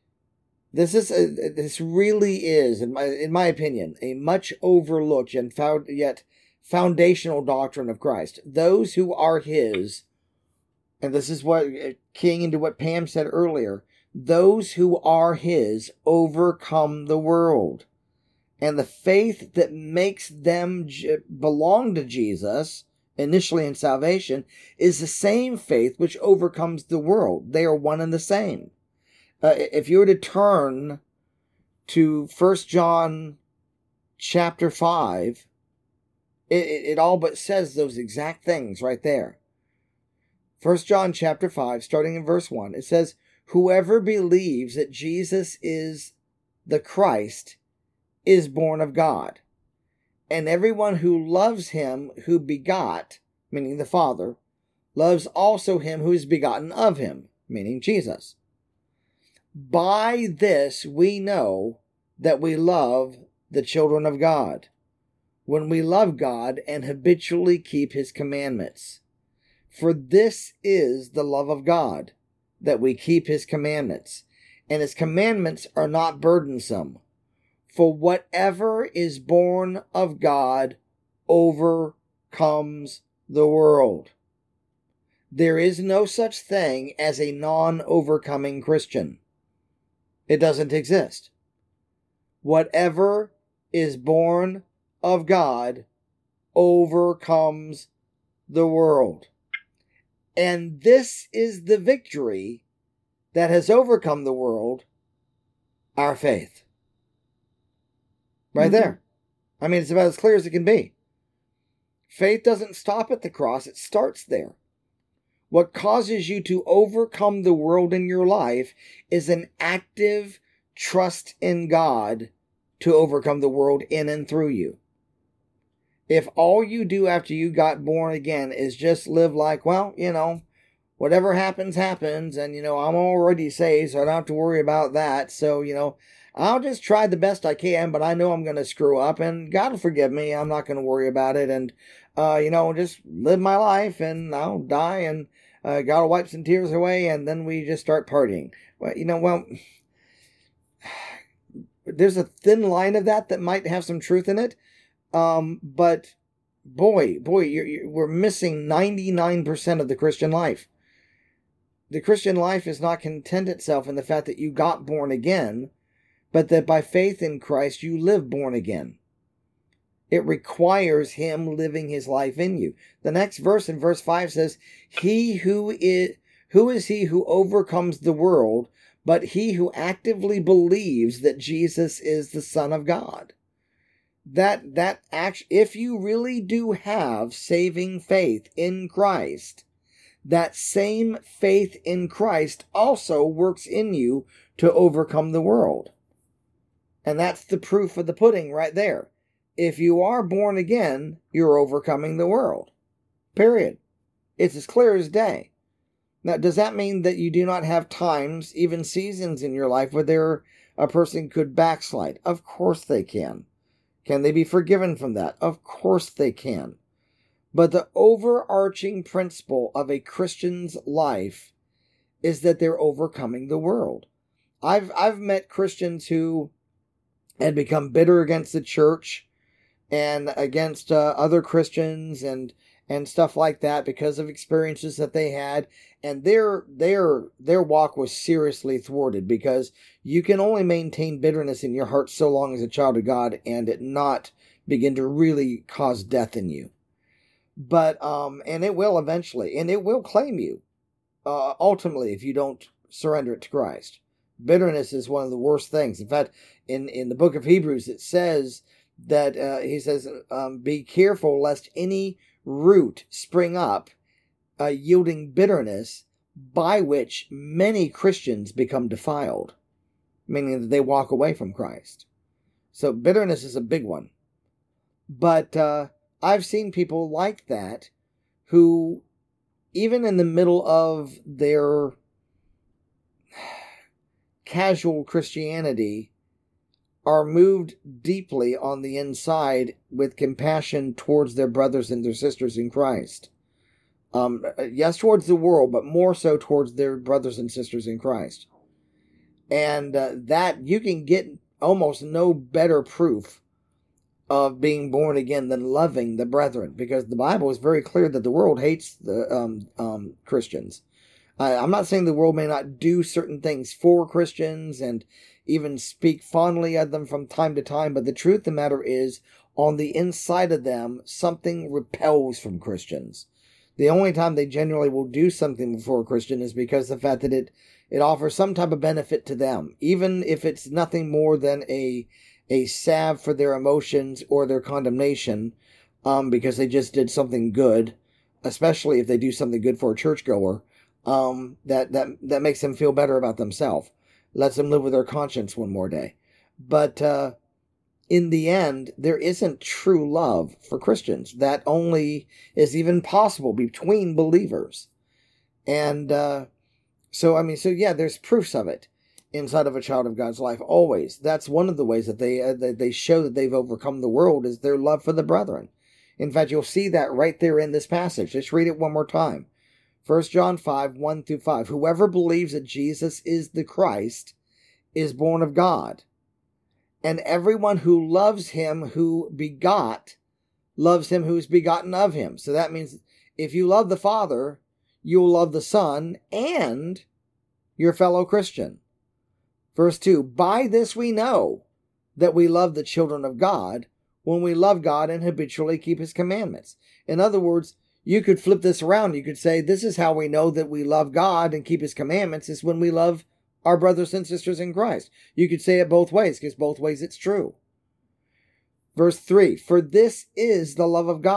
This really is, in my opinion, a much overlooked and yet foundational doctrine of Christ. Those who are his, and this is what keying into what Pam said earlier, those who are his overcome the world. And the faith that makes them belong to Jesus, initially in salvation, is the same faith which overcomes the world. They are one and the same. If you were to turn to 1 John chapter 5, it all but says those exact things right there. 1 John chapter 5, starting in verse 1, it says, "Whoever believes that Jesus is the Christ is born of God. And everyone who loves him who begot," meaning the Father, "loves also him who is begotten of him," meaning Jesus. "By this we know that we love the children of God, when we love God and habitually keep his commandments. For this is the love of God, that we keep his commandments, and his commandments are not burdensome. For whatever is born of God overcomes the world." There is no such thing as a non-overcoming Christian. It doesn't exist. Whatever is born of God overcomes the world. And this is the victory that has overcome the world, our faith. Right there. I mean, it's about as clear as it can be. Faith doesn't stop at the cross, it starts there. What causes you to overcome the world in your life is an active trust in God to overcome the world in and through you. If all you do after you got born again is just live like, well, whatever happens, happens, and, I'm already saved, so I don't have to worry about that, so, I'll just try the best I can, but I know I'm going to screw up, and God will forgive me. I'm not going to worry about it, and, just live my life, and I'll die, and God will wipe some tears away, and then we just start partying. Well, there's a thin line of that might have some truth in it, but boy, we're missing 99% of the Christian life. The Christian life is not content itself in the fact that you got born again, but that by faith in Christ you live born again. It requires Him living His life in you. The next verse, in verse 5, says, who is he who overcomes the world, but he who actively believes that Jesus is the Son of God. If you really do have saving faith in Christ, that same faith in Christ also works in you to overcome the world. And that's the proof of the pudding right there. If you are born again, you're overcoming the world. Period. It's as clear as day. Now, does that mean that you do not have times, even seasons in your life where a person could backslide? Of course they can. Can they be forgiven from that? Of course they can. But the overarching principle of a Christian's life is that they're overcoming the world. I've met Christians who had become bitter against the church and against other Christians and stuff like that because of experiences that they had, and their walk was seriously thwarted, because you can only maintain bitterness in your heart so long as a child of God and it not begin to really cause death in you. But and it will eventually, and it will claim you ultimately if you don't surrender it to Christ. Bitterness is one of the worst things. In fact, in the book of Hebrews, it says that he says, be careful lest any root spring up, yielding bitterness, by which many Christians become defiled, meaning that they walk away from Christ. So bitterness is a big one. But I've seen people like that who, even in the middle of their casual Christianity, are moved deeply on the inside with compassion towards their brothers and their sisters in Christ. Yes, towards the world, but more so towards their brothers and sisters in Christ. And that you can get almost no better proof of being born again than loving the brethren, because the Bible is very clear that the world hates the Christians. I'm not saying the world may not do certain things for Christians and even speak fondly of them from time to time, but the truth of the matter is, on the inside of them, something repels from Christians. The only time they generally will do something for a Christian is because of the fact that it offers some type of benefit to them, even if it's nothing more than a salve for their emotions or their condemnation, because they just did something good, especially if they do something good for a churchgoer, that makes them feel better about themselves, lets them live with their conscience one more day. But in the end, there isn't true love for Christians. That only is even possible between believers. And so yeah, there's proofs of it inside of a child of God's life, always. That's one of the ways that they show that they've overcome the world, is their love for the brethren. In fact, you'll see that right there in this passage. Let's read it one more time. 1 John 5, 1-5. Whoever believes that Jesus is the Christ is born of God. And everyone who loves him who begot, loves him who is begotten of him. So that means if you love the Father, you will love the Son and your fellow Christian. Verse 2, by this we know that we love the children of God, when we love God and habitually keep his commandments. In other words, you could flip this around. You could say, this is how we know that we love God and keep his commandments, is when we love our brothers and sisters in Christ. You could say it both ways, because both ways it's true. Verse 3, for this is the love of God,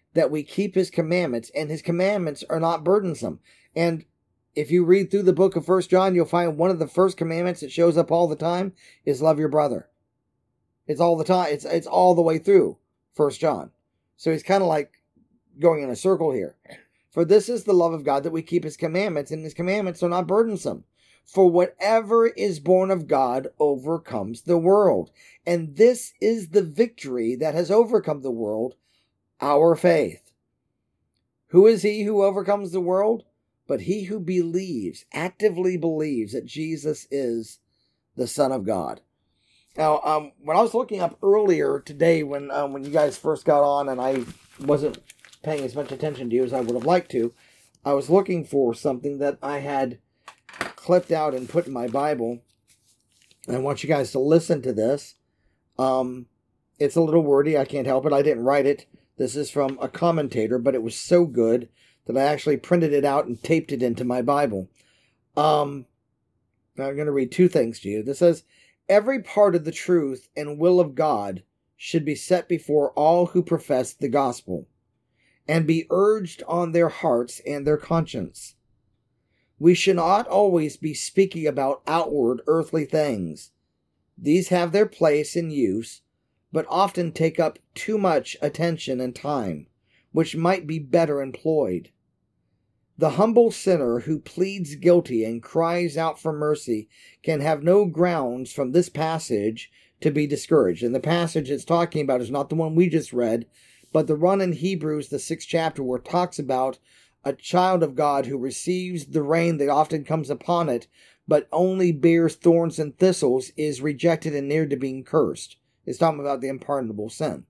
that we keep his commandments, and his commandments are not burdensome. And if you read through the book of 1 John, you'll find one of the first commandments that shows up all the time is love your brother. It's all the time. It's all the way through 1 John. So he's kind of like going in a circle here. For this is the love of God, that we keep his commandments, and his commandments are not burdensome. For whatever is born of God overcomes the world. And this is the victory that has overcome the world, our faith. Who is he who overcomes the world? But he who believes, actively believes that Jesus is the Son of God. Now, when I was looking up earlier today, when you guys first got on, and I wasn't paying as much attention to you as I would have liked to, I was looking for something that I had clipped out and put in my Bible. And I want you guys to listen to this. It's a little wordy. I can't help it. I didn't write it. This is from a commentator, but it was so good that I actually printed it out and taped it into my Bible. Now I'm going to read two things to you. This says, every part of the truth and will of God should be set before all who profess the gospel, and be urged on their hearts and their conscience. We should not always be speaking about outward earthly things. These have their place in use, but often take up too much attention and time, which might be better employed. The humble sinner who pleads guilty and cries out for mercy can have no grounds from this passage to be discouraged. And the passage it's talking about is not the one we just read, but the one in Hebrews, the 6th chapter, where it talks about a child of God who receives the rain that often comes upon it, but only bears thorns and thistles, is rejected and near to being cursed. It's talking about the unpardonable sin.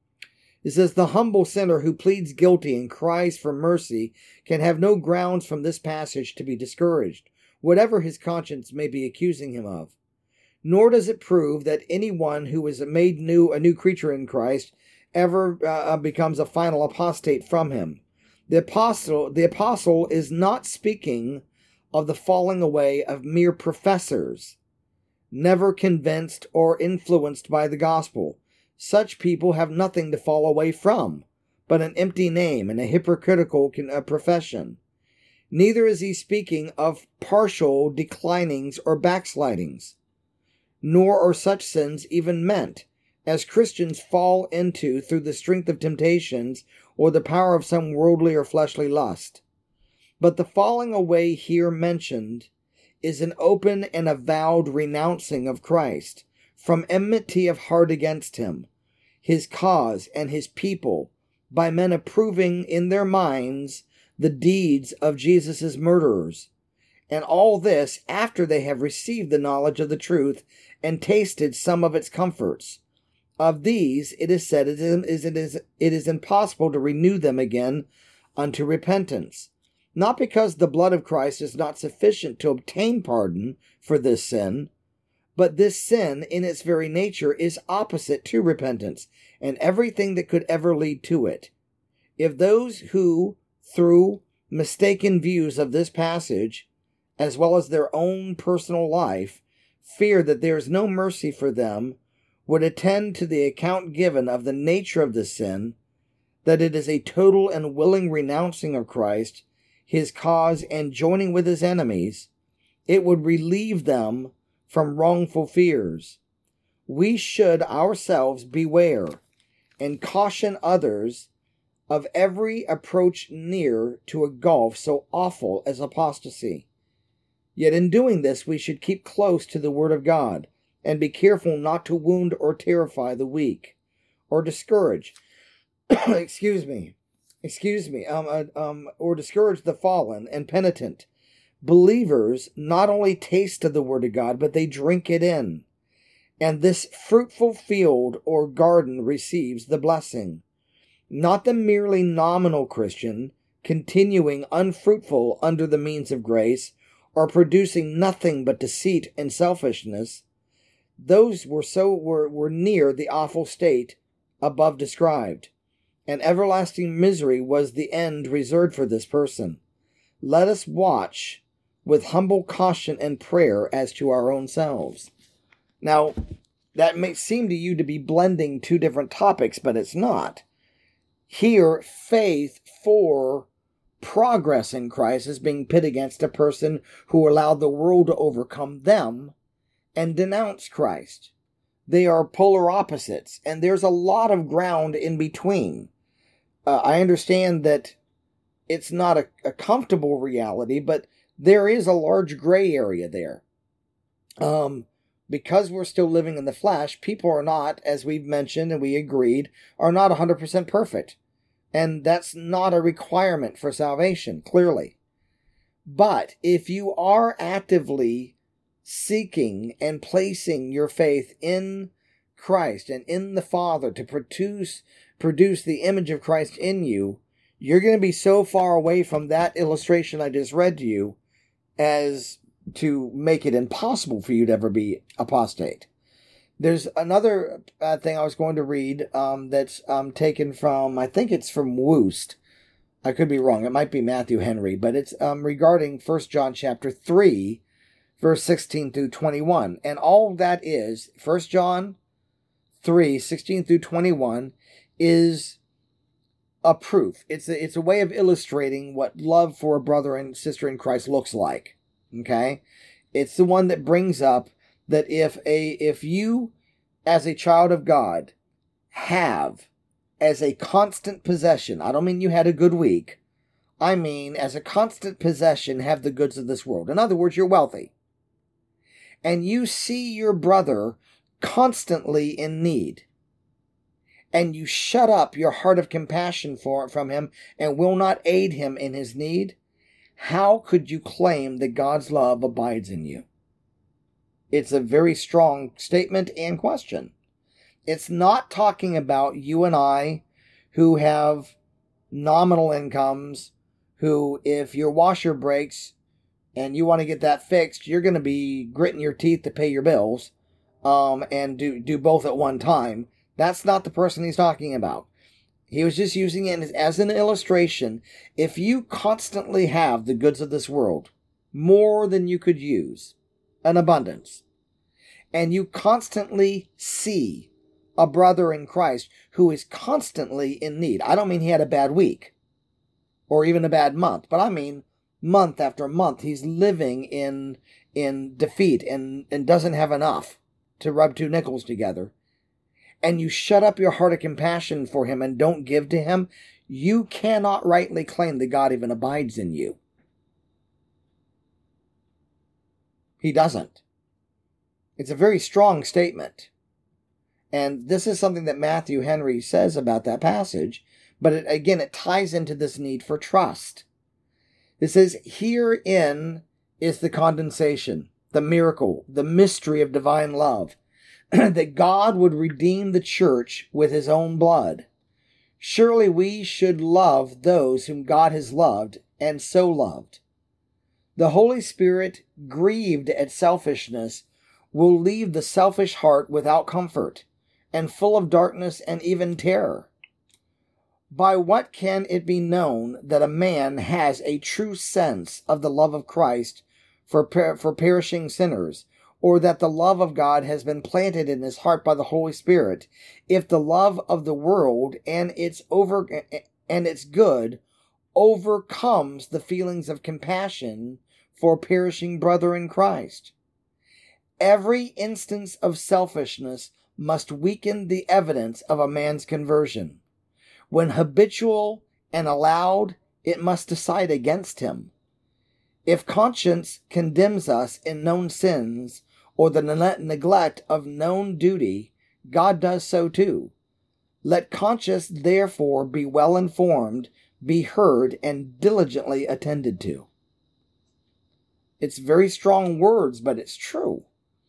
It says, the humble sinner who pleads guilty and cries for mercy can have no grounds from this passage to be discouraged, whatever his conscience may be accusing him of. Nor does it prove that anyone who is made new, a new creature in Christ, ever becomes a final apostate from him. The apostle is not speaking of the falling away of mere professors, never convinced or influenced by the gospel. Such people have nothing to fall away from, but an empty name and a hypocritical profession. Neither is he speaking of partial declinings or backslidings, nor are such sins even meant, as Christians fall into through the strength of temptations or the power of some worldly or fleshly lust. But the falling away here mentioned is an open and avowed renouncing of Christ, from enmity of heart against him, his cause, and his people, by men approving in their minds the deeds of Jesus' murderers. And all this after they have received the knowledge of the truth and tasted some of its comforts. Of these it is said, it is impossible to renew them again unto repentance. Not because the blood of Christ is not sufficient to obtain pardon for this sin, but this sin in its very nature is opposite to repentance, and everything that could ever lead to it. If those who, through mistaken views of this passage, as well as their own personal life, fear that there is no mercy for them, would attend to the account given of the nature of the sin, that it is a total and willing renouncing of Christ, his cause, and joining with his enemies, it would relieve them from wrongful fears. We should ourselves beware and caution others of every approach near to a gulf so awful as apostasy. Yet in doing this, we should keep close to the Word of God, and be careful not to wound or terrify the weak, or discourage, or discourage the fallen and penitent. Believers not only taste of the Word of God, but they drink it in, and this fruitful field or garden receives the blessing. Not the merely nominal Christian, continuing unfruitful under the means of grace, or producing nothing but deceit and selfishness. Those were near the awful state above described, and everlasting misery was the end reserved for this person. Let us watch with humble caution and prayer as to our own selves. Now, that may seem to you to be blending two different topics, but it's not. Here, faith for progress in Christ is being pit against a person who allowed the world to overcome them and denounce Christ. They are polar opposites, and there's a lot of ground in between. I understand that it's not a comfortable reality, but there is a large gray area there. Because we're still living in the flesh, people are not, as we've mentioned and we agreed, are not 100% perfect. And that's not a requirement for salvation, clearly. But if you are actively seeking and placing your faith in Christ and in the Father to produce the image of Christ in you, you're going to be so far away from that illustration I just read to you as to make it impossible for you to ever be apostate. There's another thing I was going to read that's taken from, I think it's from Woost. I could be wrong. It might be Matthew Henry, but it's regarding 1 John chapter 3, verse 16 through 21. And all that is, 1 John 3, 16 through 21, is a proof. It's a way of illustrating what love for a brother and sister in Christ looks like. Okay? It's the one that brings up that if you, as a child of God, have as a constant possession, I don't mean you had a good week, I mean as a constant possession have the goods of this world. In other words, you're wealthy. And you see your brother constantly in need, and you shut up your heart of compassion from him and will not aid him in his need, how could you claim that God's love abides in you? It's a very strong statement and question. It's not talking about you and I who have nominal incomes, who if your washer breaks and you want to get that fixed, you're going to be gritting your teeth to pay your bills and do both at one time. That's not the person he's talking about. He was just using it as an illustration. If you constantly have the goods of this world, more than you could use, an abundance, and you constantly see a brother in Christ who is constantly in need. I don't mean he had a bad week or even a bad month, but I mean month after month he's living in defeat and doesn't have enough to rub two nickels together. And you shut up your heart of compassion for him and don't give to him, you cannot rightly claim that God even abides in you. He doesn't. It's a very strong statement. And this is something that Matthew Henry says about that passage, but it ties into this need for trust. It says, herein is the condensation, the miracle, the mystery of divine love, that God would redeem the church with his own blood. Surely we should love those whom God has loved and so loved. The Holy Spirit, grieved at selfishness, will leave the selfish heart without comfort and full of darkness and even terror. By what can it be known that a man has a true sense of the love of Christ for perishing sinners, or that the love of God has been planted in his heart by the Holy Spirit, if the love of the world and its good overcomes the feelings of compassion for perishing brother in Christ? Every instance of selfishness must weaken the evidence of a man's conversion. When habitual and allowed, it must decide against him. If conscience condemns us in known sins, or the neglect of known duty, God does so too. Let conscience therefore be well informed, be heard, and diligently attended to. It's very strong words, but it's true.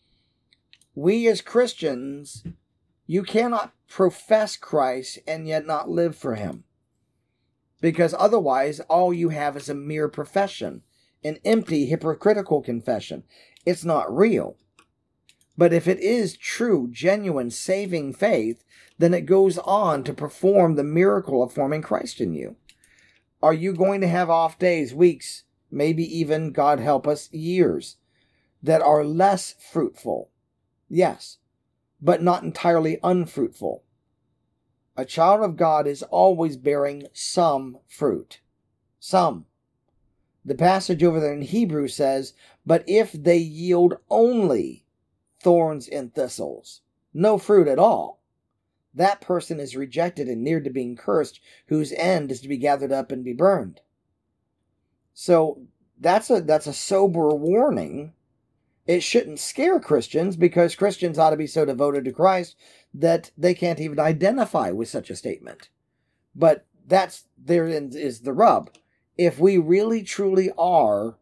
We as Christians, you cannot profess Christ and yet not live for him. Because otherwise, all you have is a mere profession, an empty, hypocritical confession. It's not real. But if it is true, genuine, saving faith, then it goes on to perform the miracle of forming Christ in you. Are you going to have off days, weeks, maybe even, God help us, years, that are less fruitful? Yes, but not entirely unfruitful. A child of God is always bearing some fruit. Some. The passage over there in Hebrew says, but if they yield only thorns and thistles, no fruit at all, that person is rejected and near to being cursed, whose end is to be gathered up and be burned. So that's a sober warning. It shouldn't scare Christians, because Christians ought to be so devoted to Christ that they can't even identify with such a statement. But therein is the rub. If we really truly are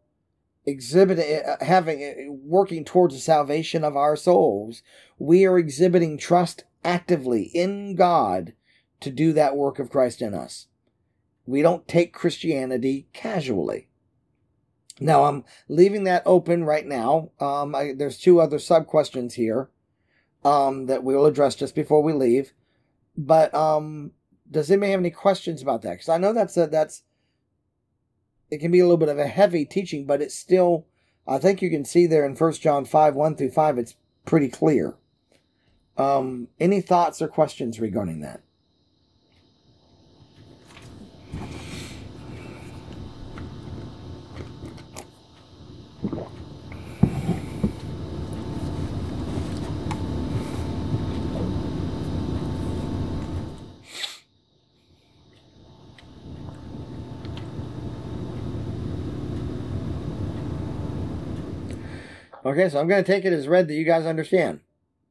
working towards the salvation of our souls, we are exhibiting trust actively in God to do that work of Christ in us. We don't take Christianity casually. Now, I'm leaving that open right now. There's 2 other sub-questions here that we'll address just before we leave. But does anybody have any questions about that? Because I know it can be a little bit of a heavy teaching, but it's still, I think you can see there in 1 John 5, 1-5, it's pretty clear. Any thoughts or questions regarding that? Okay, so I'm going to take it as read that you guys understand.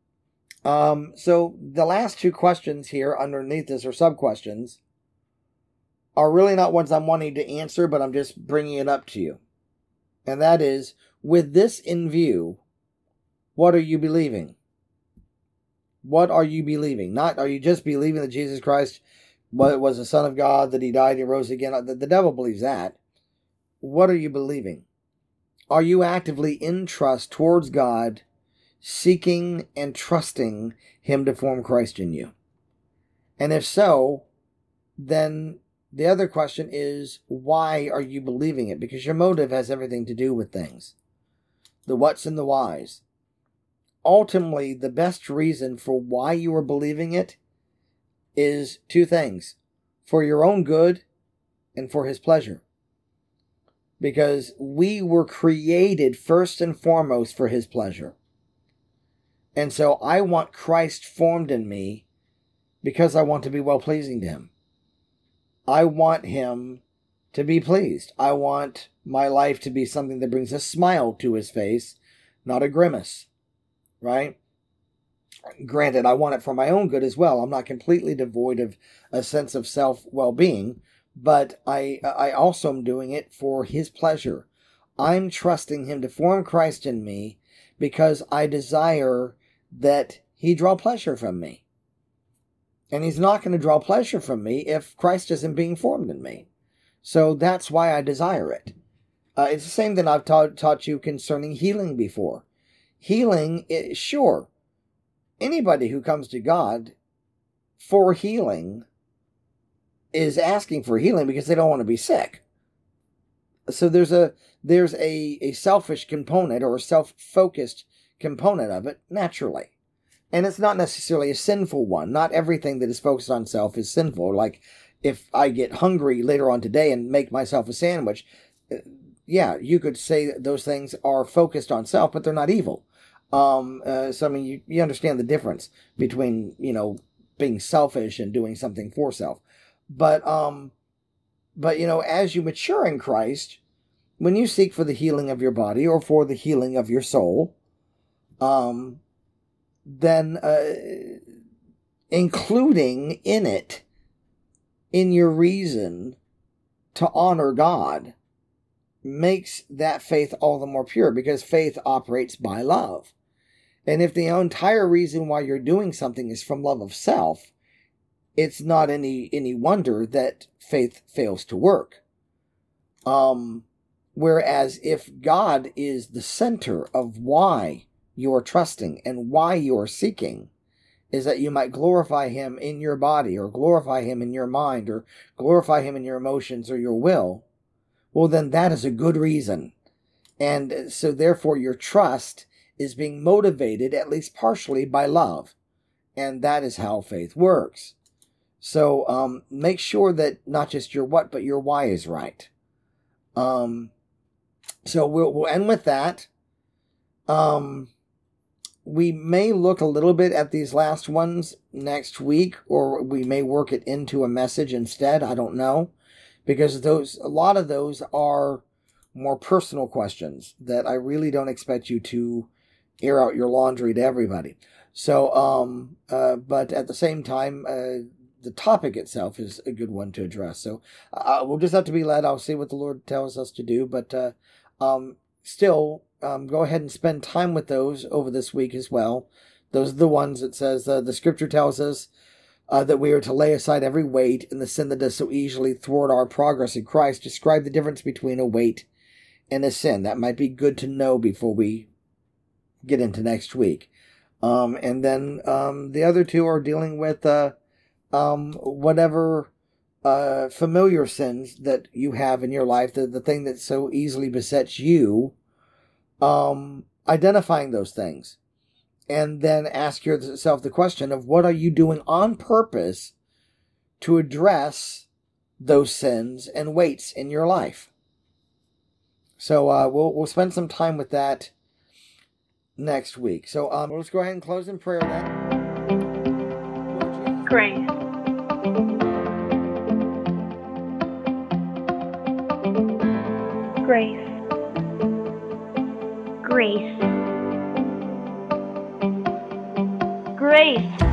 So the last 2 questions here underneath this, or sub-questions, are really not ones I'm wanting to answer, but I'm just bringing it up to you. And that is, with this in view, what are you believing? What are you believing? Not, are you just believing that Jesus Christ was the Son of God, that he died and rose again? The devil believes that. What are you believing? Are you actively in trust towards God, seeking and trusting him to form Christ in you? And if so, then the other question is, why are you believing it? Because your motive has everything to do with things. The what's and the whys. Ultimately, the best reason for why you are believing it is 2 things. For your own good and for his pleasure. Because we were created first and foremost for his pleasure. And so I want Christ formed in me because I want to be well-pleasing to him. I want him to be pleased. I want my life to be something that brings a smile to his face, not a grimace. Right? Granted, I want it for my own good as well. I'm not completely devoid of a sense of self-well-being, but I also am doing it for his pleasure. I'm trusting him to form Christ in me because I desire that he draw pleasure from me. And he's not going to draw pleasure from me if Christ isn't being formed in me. So that's why I desire it. It's the same thing I've taught you concerning healing before. Healing, sure, anybody who comes to God for healing is asking for healing because they don't want to be sick. So there's a selfish component or a self-focused component of it, naturally. And it's not necessarily a sinful one. Not everything that is focused on self is sinful. Like, if I get hungry later on today and make myself a sandwich, yeah, you could say that those things are focused on self, but they're not evil. So, I mean, you understand the difference between, being selfish and doing something for self. But as you mature in Christ, when you seek for the healing of your body or for the healing of your soul, then including in it, in your reason to honor God, makes that faith all the more pure, because faith operates by love. And if the entire reason why you're doing something is from love of self, it's not any wonder that faith fails to work. Whereas if God is the center of why you are trusting and why you are seeking, is that you might glorify him in your body, or glorify him in your mind, or glorify him in your emotions or your will, well, then that is a good reason. And so therefore your trust is being motivated, at least partially, by love. And that is how faith works. So make sure that not just your what, but your why is right. So we'll end with that. We may look a little bit at these last ones next week, or we may work it into a message instead. I don't know, because a lot of those are more personal questions that I really don't expect you to air out your laundry to everybody. So, but at the same time, the topic itself is a good one to address. So we'll just have to be led. I'll see what the Lord tells us to do, but still, go ahead and spend time with those over this week as well. Those are the ones that says the scripture tells us that we are to lay aside every weight and the sin that does so easily thwart our progress in Christ. Describe the difference between a weight and a sin. That might be good to know before we get into next week. And then the other two are dealing with whatever familiar sins that you have in your life, the thing that so easily besets you, identifying those things. And then ask yourself the question of what are you doing on purpose to address those sins and weights in your life. So we'll spend some time with that next week. So let's go ahead and close in prayer then. Grace. Grace. Grace. Grace.